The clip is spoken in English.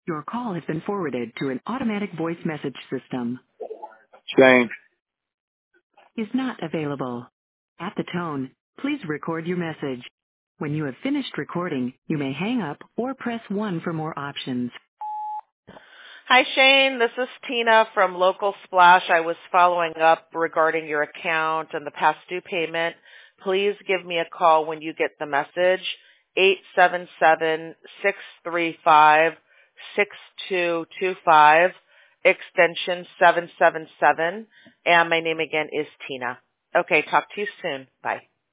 Your call has been forwarded to an automatic voice message system. Shane. Is not available. At the tone, please record your message. When you have finished recording, you may hang up or press 1 for more options. Hi, Shane. This is Tina from Local Splash. I was following up regarding your account and the past due payment. Please give me a call when you get the message, 877-635-6225, extension 777, and my name again is Tina. Okay, talk to you soon. Bye.